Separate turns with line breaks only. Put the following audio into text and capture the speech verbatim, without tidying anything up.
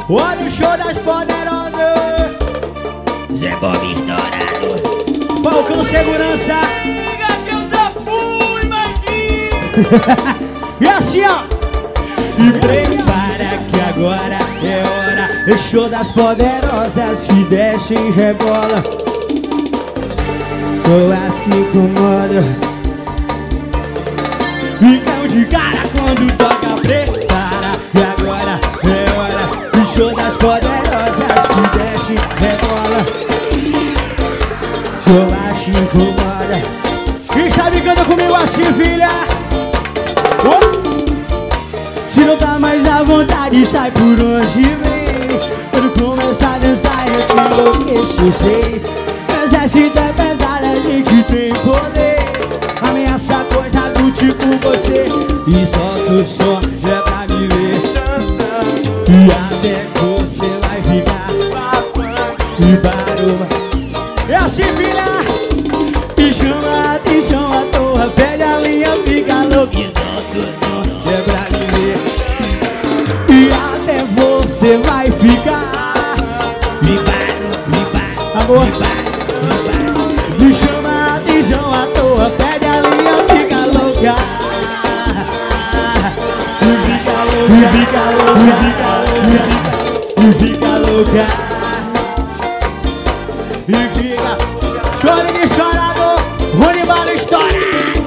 Olha o show das poderosas.
Zé Bob estourado.
Falcão Segurança.
Liga que eu já fui, Marquinhos.
E assim, ó. E prepara que agora é hora. É show das poderosas que desce e rebola. Sou as que incomodam. Ficam de cara quando toca. Prepara que agora é hora. O show das poderosas que desce e rebola. Sou as que incomoda. Quem sabe canta comigo assim, filha. Oh! Se não tá mais à vontade, sai por onde vem. Quando começar a dançar eu te enlouqueço, eu sei. Exército é pesado, a gente tem poder. Ameaça coisa do tipo você. E solta o som, é pra me ver. E até você vai ficar. E barulho. É assim, filha. E chama a atenção à toa. Pede a linha, fica louco.
E solta o som,
é pra me ver. E até você vai ficar.
me baro, me baro,
Amor,
me baro, me baro.
me chama a atenção à toa. Pede a linha, fica louca. E fica louca, e fica louca, e fica louca. E fica chora de estourado, Rony Bala estoura.